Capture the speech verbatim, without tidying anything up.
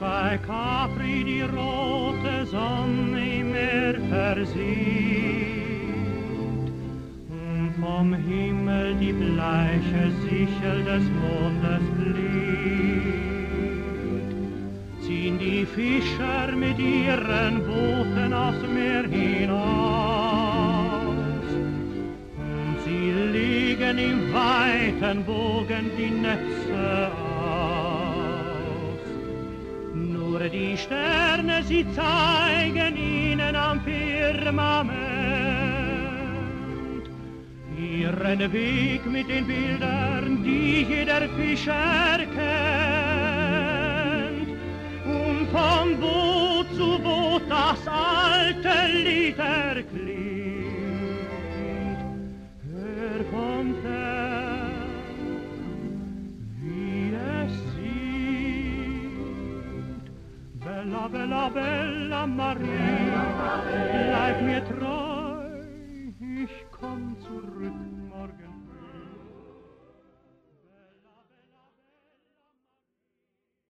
bei Capri die rote Sonne im Meer versieht und vom Himmel die bleiche Sichel des Mondes blüht, ziehen die Fischer mit ihren Booten aufs Meer hinaus und sie legen im weiten Bogen die Netze aus. Nur die Sterne, sie zeigen ihnen am Firmament ihren Weg mit den Bildern, die jeder Fischer kennt. Und vom Boot zu Boot das alte Lied erklingt. Hör von fern, wie es singt. Bella, bella, bella Maria, bleib mir treu.